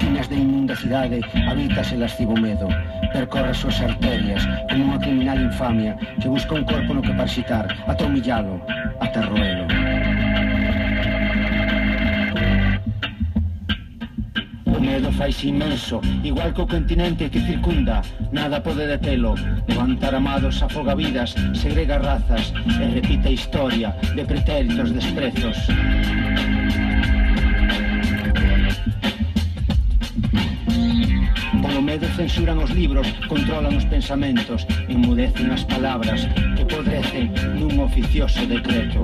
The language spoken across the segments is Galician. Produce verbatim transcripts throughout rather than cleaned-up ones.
esquinas de inmunda cidade habítase lascivo medo. Percorre as súas arterias como unha criminal infamia que busca un corpo no que parasitar, ata humillalo, ata roelo. O medo faise inmenso, igual que o continente que circunda. Nada pode detelo. Levantar amados afoga vidas, segrega razas e repite a historia de pretéritos desprezos. Polo medo censuran os libros, controlan os pensamentos, enmudecen as palabras que podrecen nun oficioso decreto.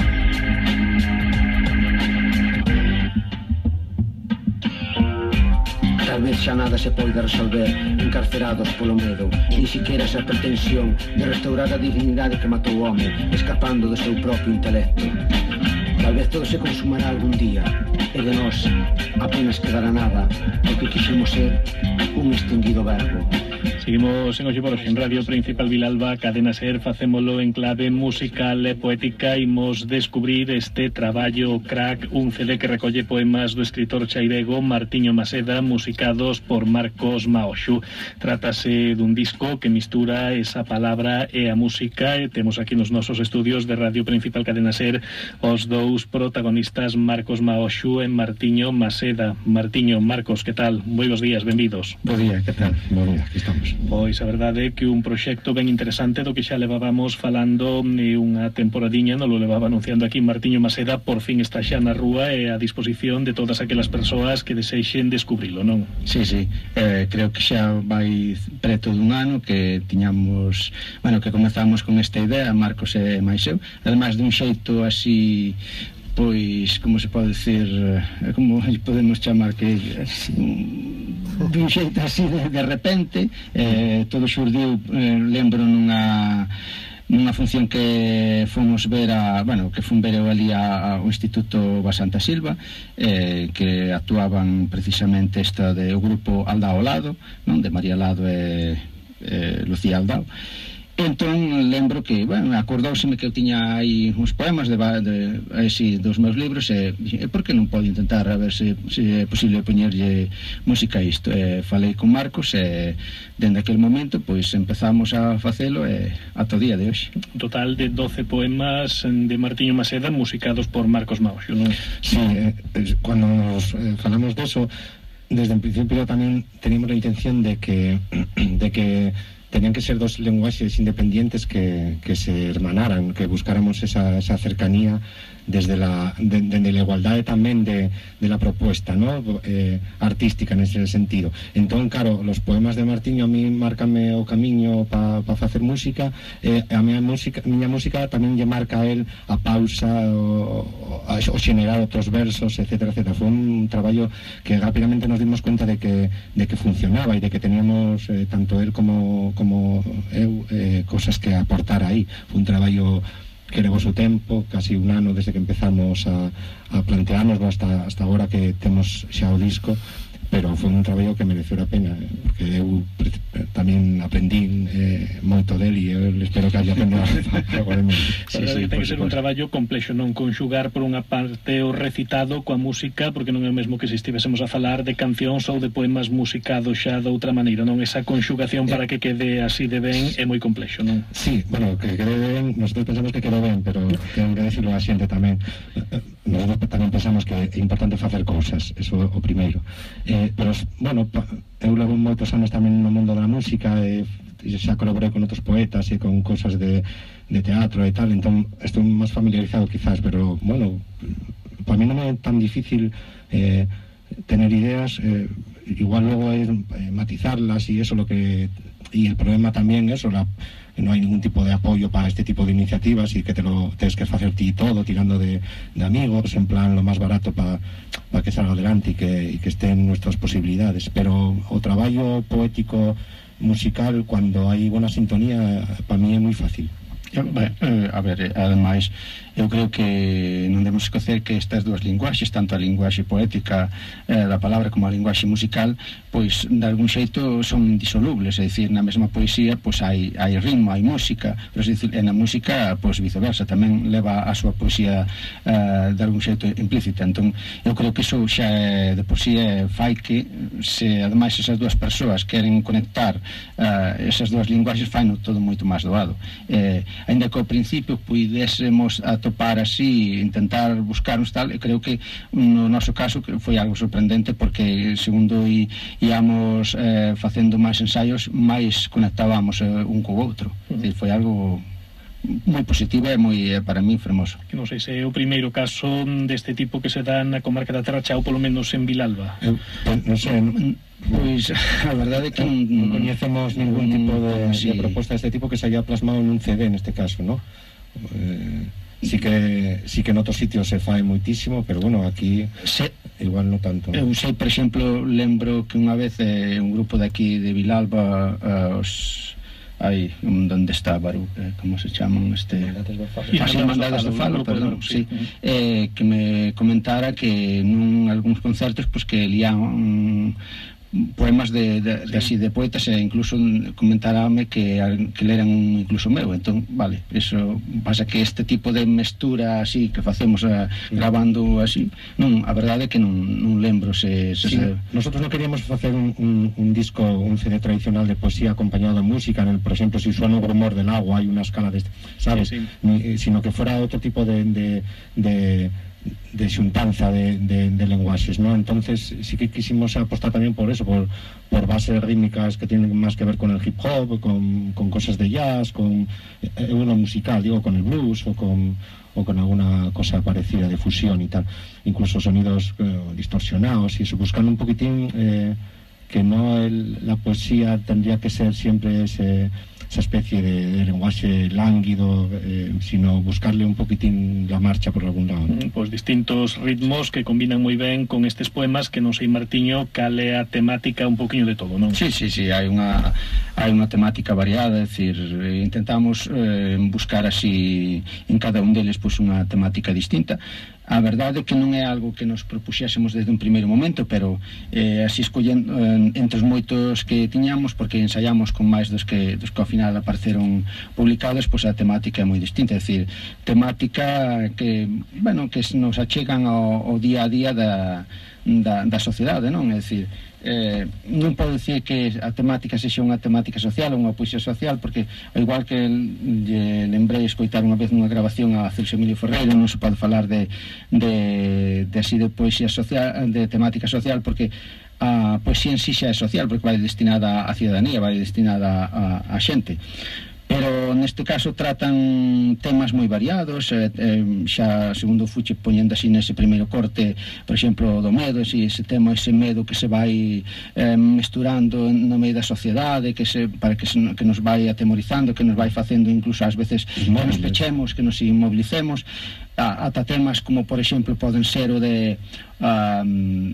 Tal vez xa nada se poida resolver, encarcerados polo medo, ni siquiera esa pretensión de restaurar a dignidade que matou o home, escapando do seu propio intelecto. Tal vez todo se consumará algún día, e de nós apenas quedará nada, porque quixemos ser un extinguido verbo. Seguimos en Hoxe por Hoxe en Radio Principal Vilalba, Cadena Ser, facémolo en clave musical e poética. Imos descubrir este traballo Crack, un C D que recolle poemas do escritor chairego Martiño Maseda, musicados por Marcos Maoxu. Trátase dun disco que mistura esa palabra e a música, e temos aquí nos nosos estudios de Radio Principal Cadena Ser os dous protagonistas, Marcos Maoxu e Martiño Maseda. Martiño, Marcos, que tal? Moi bons días, benvidos. Bo día, que tal? Bo día, aquí estamos. Pois a verdade é que un proxecto ben interesante do que xa levábamos falando e unha temporadiña, non lo levaba anunciando aquí Martiño Maseda, por fin está xa na rúa e a disposición de todas aquelas persoas que desexen descubrilo, non? Sí, sí, eh, creo que xa vai preto dun ano que tiñamos, bueno, que comezamos con esta idea, Marcos e máis eu, además dun xeito así, pois, como se pode decir, como podemos chamar, que dun xeito así de, de repente, eh, todo xurdiu, eh, lembro nunha nunha función que fomos ver a, bueno, que fun ver eu ali ao Instituto Basanta Silva, eh, que actuaban precisamente esta de o grupo Aldao Lado, non, de María Lado e, e Lucía Aldao. Entón lembro que, bueno, acordouseme que eu tiña aí uns poemas de, de, así, dos meus libros e, e por que non podo intentar a ver se, se é posible poñerlle música a isto. E falei con Marcos e dende aquel momento pois empezamos a facelo e ata o día de hoxe. Un total de doce poemas de Martiño Maseda musicados por Marcos Maoxu, non? Sí, eh, cuando nos eh, falamos de eso, desde el principio tamén teníamos la intención de que de que tenían que ser dos lenguajes independientes que, que se hermanaran, que buscáramos esa, esa cercanía desde la, de, de la igualdad tamén de, de la propuesta, ¿no? eh, artística en ese sentido. Entón, claro, los poemas de Martiño a mí márcame o camiño para pa facer música, eh, a miña música, miña música tamén lle marca a él a pausa o, o, o xenerar outros versos, etcétera, etcétera. Foi un traballo que rápidamente nos dimos cuenta de que, de que funcionaba e de que teníamos, eh, tanto él como, como eu, eh, cosas que aportar aí. Foi un traballo que levou o tempo, casi un ano desde que empezamos a, a plantearnos hasta, hasta agora que temos xa o disco, pero foi un traballo que mereceu a pena, porque eu tamén aprendí eh, moito del e eu espero que haya aprendido agora mesmo. Sí, sí, ten que ser un traballo complexo, non conxugar por unha parte o recitado coa música, porque non é o mesmo que se estivésemos a falar de cancións ou de poemas musicados xa de outra maneira, non? Esa conxugación para que quede así de ben é moi complexo, non? Sí, bueno, que quede ben, nosotros pensamos que quede ben, pero tengo que decirlo a xente tamén. Nosotros tamén pensamos que é importante facer cousas, eso o primeiro. Eh, pero, bueno, eu levo moitos anos tamén no mundo da música e, e xa colaborei con outros poetas e con cousas de, de teatro e tal, entón estou máis familiarizado quizás, pero, bueno, para mí non é tan difícil eh, tener ideas, eh, igual luego é eh, matizarlas e eso lo que... y el problema tamén é eso, la, no hai ningún tipo de apoyo para este tipo de iniciativas y que te lo tienes que facer ti todo tirando de, de amigos, en plan lo más barato para pa que salga adelante y que, y que estén nuestras posibilidades, pero o traballo poético musical cuando hai buena sintonía para mí é moi fácil. Ben, eh, a ver, ademais eu creo que non debemos esquecer que estas dúas linguaxes, tanto a linguaxe poética eh, da palabra como a linguaxe musical, pois de algún xeito son disolubles, é dicir, na mesma poesía pois hai, hai ritmo, hai música, pero é dicir, na música pois viceversa, tamén leva a súa poesía eh, de algún xeito implícita. Entón eu creo que iso xa é, de por si é, fai que se ademais esas dúas persoas queren conectar eh, esas dúas linguaxes, faino todo moito máis doado. Eh, ainda que ao principio puidésemos atopar así, intentar buscarnos tal, eu creo que no noso caso foi algo sorprendente, porque segundo i, íamos eh, facendo máis ensaios, máis conectábamos eh, un co outro. Uh -huh. Foi algo moi positivo e moi, eh, para mí, fermoso. Que non sei se é o primeiro caso deste tipo que se dá na comarca da Terra Chá, ou polo menos en Vilalba. Eu, non sei, pois a verdade é que non, non coñecemos ningún tipo de, sí. de proposta deste tipo que se haya plasmado en un C D neste caso, ¿no? Eh, sí que sí que en outros sitios se fai moitísimo, pero bueno, aquí se, igual non tanto. Eu sei, por exemplo, lembro que unha vez eh, un grupo de aquí de Vilalba, uh, os aí, onde está Baru, eh, como se chaman este as Irmandades do Falo, perdón, sí, eh, que me comentara que nun algúns concertos pois que liaban poemas de, de, de así de poetas, e incluso comentarame que, que leran un incluso meu. Entón, vale, eso pasa que este tipo de mestura así que facemos a, grabando así, non, a verdade é que non, non lembro se, se, sí, se... Nosotros non queríamos facer un, un, un disco, un C D tradicional de poesía acompañado de música, en el, por exemplo, si suena un rumor del agua, hay una escala de, ¿sabes? Sí, sí. Ni, sino que fuera otro tipo de, de, de de xuntanza de, de, de lenguaxes, ¿no? Entonces sí que quisimos apostar también por eso, por, por bases rítmicas que tienen más que ver con el hip hop, con, con cosas de jazz, con eh, bueno, musical, digo, con el blues o con, o con alguna cosa parecida de fusión y tal, incluso sonidos eh, distorsionados y eso, buscando un poquitín eh, que no el, la poesía tendría que ser siempre ese esa especie de, de lenguaje lánguido, eh, sino buscarle un poquitín la marcha por algún lado, ¿no? Pois distintos ritmos que combinan moi ben con estes poemas, que non sei, Martiño, cal é a temática un poquinho de todo, non? Sí, sí, sí, hai unha hai unha temática variada, é dicir, intentamos eh, buscar así en cada un deles pois unha temática distinta. A verdade é que non é algo que nos propuxésemos desde un primeiro momento, pero eh, así escollendo eh, entre os moitos que tiñamos, porque ensaiamos con máis dos que, dos que ao final apareceron publicados, pois a temática é moi distinta, é dicir, temática que, bueno, que nos achegan ao, ao día a día da, da, da sociedade, non? É dicir, Eh, non podo dicir que a temática sexa unha temática social ou unha poesía social, porque ao igual que lle lembrei escoitar unha vez nunha grabación a Celso Emilio Ferreiro, non se pode falar de, de, de así de poesía social, de temática social, porque a poesía en si xa é social, porque vai destinada á ciudadanía, vai destinada a, a xente. Pero neste caso tratan temas moi variados, eh, eh, xa segundo fuche poñendo así nese primeiro corte, por exemplo, do medo, ese, ese tema, ese medo que se vai eh, mesturando no medio da sociedade, que se, para que, se, que nos vai atemorizando, que nos vai facendo incluso ás veces que nos pechemos, que nos inmobilicemos, a, ata temas como por exemplo poden ser o de um,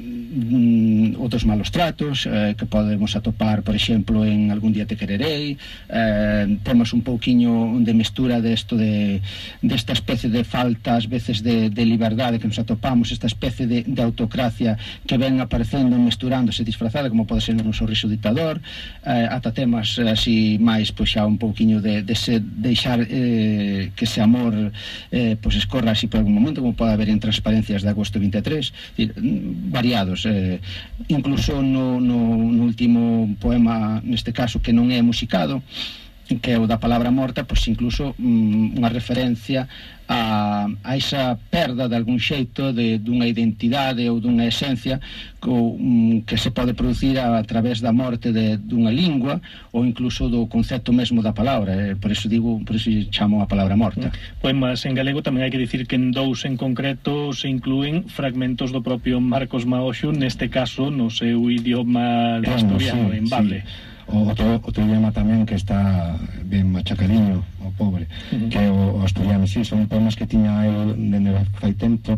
Mm, outros malos tratos eh, que podemos atopar, por exemplo, en Algún día te quererei. Eh, temos un pouquiño de mestura desto de desta especie de falta ás veces de, de liberdade que nos atopamos, esta especie de, de autocracia que ven aparecendo, mesturándose, disfrazada, como pode ser un sorriso dictador, eh, ata temas así máis, pois xa un pouquiño de, de se deixar eh, que ese amor eh, pois escorra así por algún momento, como pode haber en Transparencias de agosto vinte e tres, decir, variados. Eh, incluso no, no, no último poema, neste caso, que non é musicado, que é o da palabra morta, pois incluso mm, unha referencia a, a esa perda de algún xeito de, dunha identidade ou dunha esencia co, mm, que se pode producir a, a través da morte de, dunha lingua ou incluso do concepto mesmo da palabra. Eh, por eso digo, por eso chamo a palabra morta. Poemas en galego tamén hai que dicir que en dous en concreto se inclúen fragmentos do propio Marcos Maoxo, neste caso no seu idioma asturiano, sí, en Bable. Sí. o outro, outro idioma tamén que está ben machacadiño, o pobre, uh-huh. que é o, o asturiano. Sí, son poemas que tiña eu dende fai tempo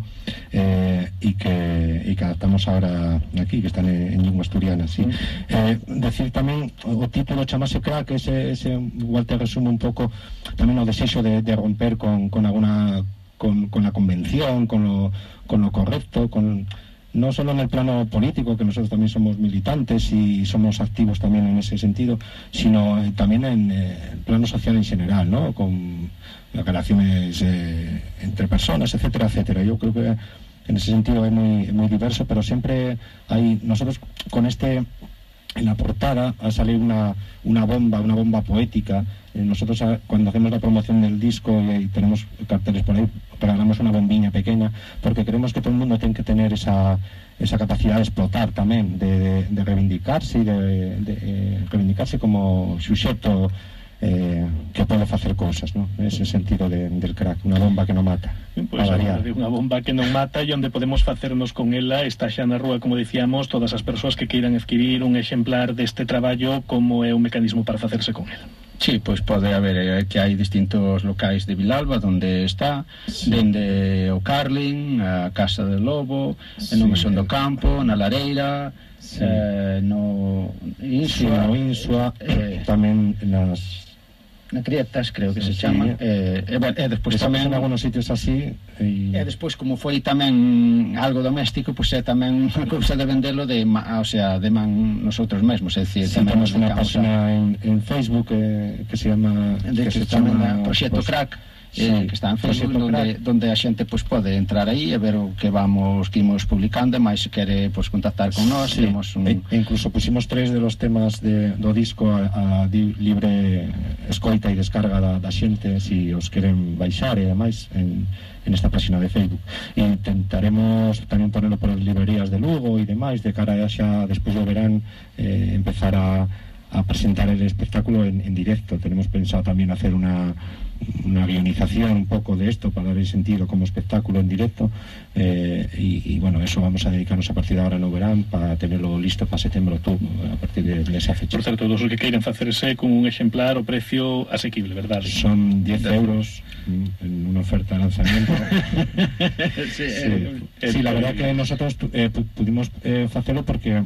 eh, e que, e que adaptamos agora aquí, que están en, en lingua asturiana, sí. Uh-huh. Eh, decir tamén, o título chamase Crack, ese, ese igual te resume un pouco tamén o desexo de, de romper con, con alguna con, con la convención, con lo, con lo correcto, con no solo en el plano político, que nosotros también somos militantes y somos activos también en ese sentido, sino eh, también en eh, el plano social en general, ¿no? Con las relaciones eh, entre personas, etcétera, etcétera. Yo creo que en ese sentido es muy, es muy diverso, pero siempre hay, nosotros con este, en la portada ha salido una, una bomba, una bomba poética. Eh, nosotros a, cuando hacemos la promoción del disco y, y tenemos carteles por ahí, regalamos una bombiña pequeña, porque creemos que todo el mundo tiene que tener esa, esa capacidad de explotar también, de, de, de reivindicarse y de, de eh, reivindicarse como sujeto eh, que puede hacer cosas, ¿no? Ese sentido de, del crack, una bomba que no mata. Pois pues, de unha bomba que non mata e onde podemos facernos con ela está xa na rúa, como dicíamos, todas as persoas que queiran adquirir un exemplar deste traballo, como é un mecanismo para facerse con el. Sí, pois pode haber, eh, que hai distintos locais de Vilalba donde está, sí. Dende o Carlin, a Casa del Lobo, sí. No Mesón do Campo, na Lareira, sí. eh, no Insua, sí, no Insua eh, tamén nas na Crietas, creo que sí, se chama, sí. eh, e, e despois tamén en algunos sitios así e... e despois como foi tamén algo doméstico, pois é tamén unha cousa de vendelo de, o sea, de man nosotros mesmos, é dicir, sí, tamén temos unha página a... en, en Facebook eh, que se llama de que se se chama Proxecto pues, Crack. Sí, eh, que está en Facebook, donde, donde a xente pues, pode entrar aí e ver o que vamos que imos publicando, e máis se quere pues, contactar con nós, sí. Temos un... e, incluso pusimos tres de los temas de, do disco a, a di, libre escoita e descarga da, da xente, si os queren baixar e demais en, en esta página de Facebook. E intentaremos tamén ponerlo por as librerías de Lugo e demais, de cara a xa despois do verán eh, empezar a, a presentar el espectáculo en, en directo. Tenemos pensado tamén hacer una una guionización un poco de esto para dar el sentido como espectáculo en directo eh, y, y bueno, eso vamos a dedicarnos a partir de ahora no verán para tenerlo listo para septiembre, octubre, a partir de, de esa fecha. Por certo, todos os que queiran facerse con un exemplar o precio asequible, verdade? Son diez euros en una oferta de lanzamiento. sí, sí, eh, sí, la verdad que nosotros eh, pudimos eh, hacerlo porque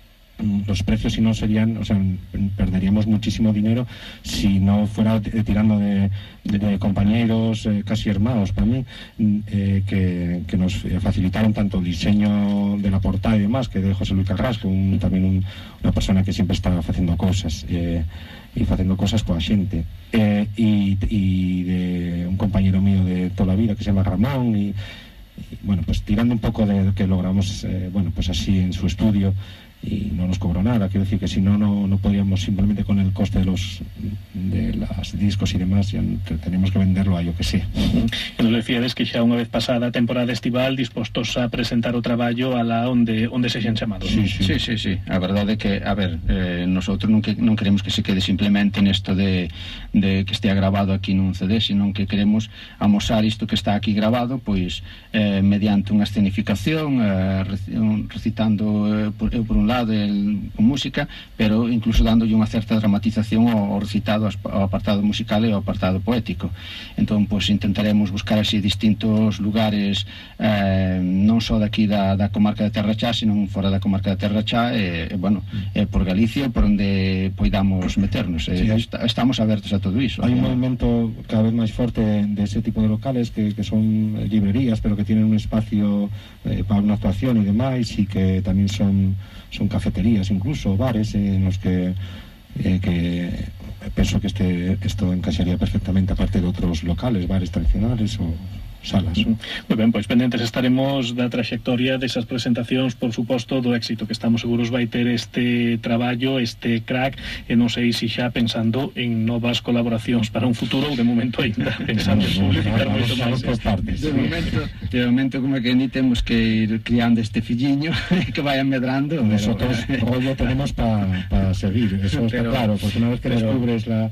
los precios si no serían, o sea, perderíamos muchísimo dinero si no fuera tirando de, de, de compañeros eh, casi hermanos para mí eh, que, que nos facilitaron tanto el diseño de la portada y demás, que de José Luis Carrasco, un, también un, una persona que siempre está haciendo cosas eh, y haciendo cosas con la gente eh, y, y de un compañero mío de toda la vida que se llama Ramón y, y bueno, pues tirando un poco de que logramos eh, bueno, pues así en su estudio y no nos cobró nada, quiero decir que si no, no, no podríamos simplemente con el coste de los de los discos y demás, ya tenemos que venderlo a yo que sé. Uh-huh. E nos decíades que xa unha vez pasada a temporada estival dispostos a presentar o traballo a la onde onde se xen chamados. Sí, sí, sí, sí, sí. A verdade é que, a ver, eh, nosotros non, que, non queremos que se quede simplemente nesto de, de que estea grabado aquí nun C D, sino que queremos amosar isto que está aquí grabado, pois eh, mediante unha escenificación, eh, recitando eh, por, eu por un lado el, con música, pero incluso dándolle unha certa dramatización ao, ao recitado, ao apartado musical e ao apartado poético. Entón, pois intentaremos buscar así distintos lugares eh, non só daqui da, da comarca de Terra Chá, sino fora da comarca de Terra Chá e, e bueno, e por Galicia, por onde poidamos meternos. Sí, eh, está, estamos abertos a todo iso. Hai un movimento cada vez máis forte de ese tipo de locales que, que son librerías, pero que tienen un espacio eh, para una actuación y demás, y que también son son cafeterías, incluso bares en los que eh, que penso que este esto encaixaría perfectamente aparte de otros locales, bares tradicionales o salas. Moi ben, pois pendentes estaremos da traxectoria desas presentacións, por suposto, do éxito que estamos seguros vai ter este traballo, este crack, e non sei se xa pensando en novas colaboracións para un futuro ou de momento ainda pensando en publicitar moito máis. De momento, de momento como que ni temos que ir criando este filliño que vaya medrando. Nosotros rollo tenemos para pa seguir, eso está claro, porque una vez que pero... descubres la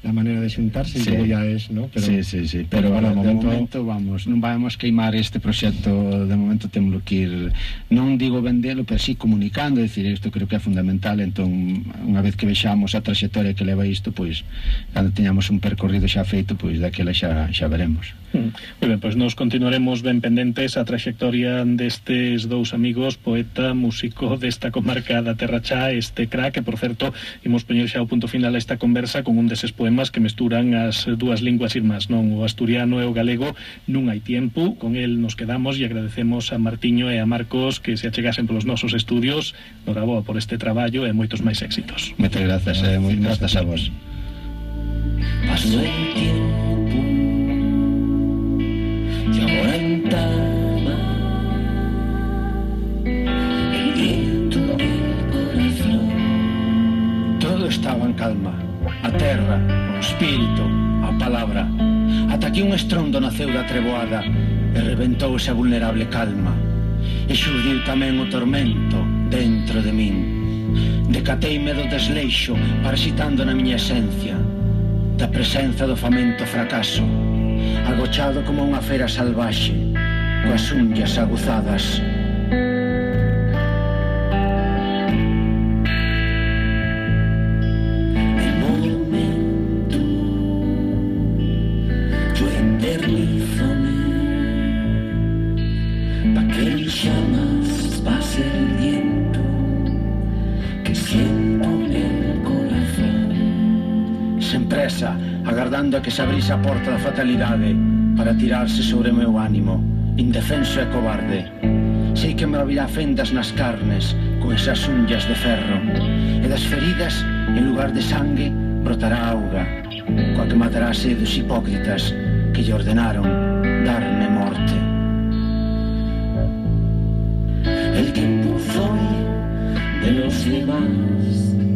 la manera de xuntarse, sí. E luego ya es, ¿no? Pero, sí, sí, sí, pero, pero bueno, de momento... momento vamos, non vamos queimar este proxecto, de momento temos que ir, non digo vendelo, pero sí comunicando, é dicir, isto creo que é fundamental. Entón, unha vez que vexamos a traxectoria que leva isto, pois, cando teñamos un percorrido xa feito, pois daquela xa, xa veremos. Mm. Moi ben, pois nos continuaremos ben pendentes a traxectoria destes dous amigos, poeta, músico desta comarca da Terra Chá, este crack, que por certo, imos poñer xa o punto final a esta conversa con un deses poemas que mesturan as dúas linguas irmás, non? O asturiano e o galego. Non hai tempo, con el nos quedamos e agradecemos a Martiño e a Marcos que se achegasen polos nosos estudios. Noraboa por este traballo e moitos máis éxitos. Moitas grazas, eh, moi grazas a vos. Pasó el tiempo y ahora entama el viento del corazón. Todo estaba en calma, a terra, o espírito, a palabra, ata que un estrondo naceu da treboada e reventou esa vulnerable calma, e xurdiu tamén o tormento dentro de min. Decateime do desleixo, parasitando na miña esencia, da presenza do famento fracaso, agochado como unha fera salvaxe, coas unhas aguzadas. El momento yo eternizome, pa que el llamas pase el viento que siento en el corazón. Sen presa, agardando a que se abrise a porta da fatalidade para tirarse sobre o meu ánimo, indefenso e cobarde. Sei que me abrirá fendas nas carnes con esas unhas de ferro, e das feridas, en lugar de sangue, brotará auga, coa que matará a sede dos hipócritas que lle ordenaron darme morte. El tiempo fue de los demás